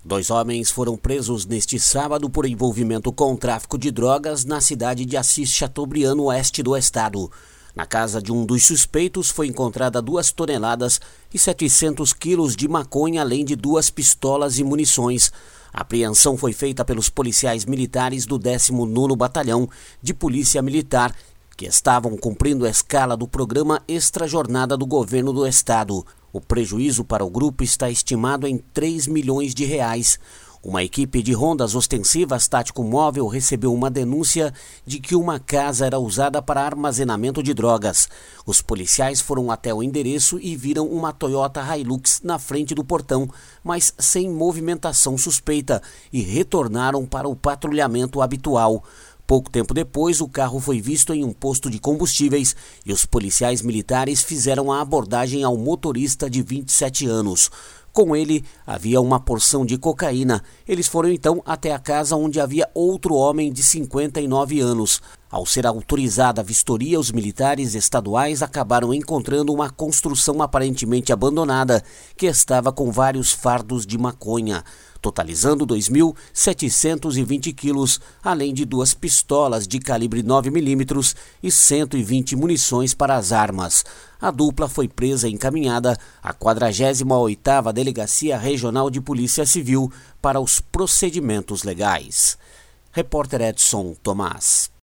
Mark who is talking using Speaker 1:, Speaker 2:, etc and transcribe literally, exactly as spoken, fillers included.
Speaker 1: Dois homens foram presos neste sábado por envolvimento com o tráfico de drogas na cidade de Assis Chateaubriand, no oeste do estado. Na casa de um dos suspeitos foi encontrada duas toneladas e setecentos quilos de maconha, além de duas pistolas e munições. A apreensão foi feita pelos policiais militares do décimo nono Batalhão de Polícia Militar, que estavam cumprindo a escala do programa Extra Jornada do governo do estado. O prejuízo para o grupo está estimado em três milhões de reais. Uma equipe de rondas ostensivas Tático Móvel recebeu uma denúncia de que uma casa era usada para armazenamento de drogas. Os policiais foram até o endereço e viram uma Toyota Hilux na frente do portão, mas sem movimentação suspeita, e retornaram para o patrulhamento habitual. Pouco tempo depois, o carro foi visto em um posto de combustíveis e os policiais militares fizeram a abordagem ao motorista de vinte e sete anos. Com ele, havia uma porção de cocaína. Eles foram então até a casa onde havia outro homem de cinquenta e nove anos. Ao ser autorizada a vistoria, os militares estaduais acabaram encontrando uma construção aparentemente abandonada que estava com vários fardos de maconha, totalizando dois mil setecentos e vinte quilos, além de duas pistolas de calibre nove milímetros e cento e vinte munições para as armas. A dupla foi presa e encaminhada à quadragésima oitava Delegacia Regional de Polícia Civil para os procedimentos legais. Repórter Edson Tomás.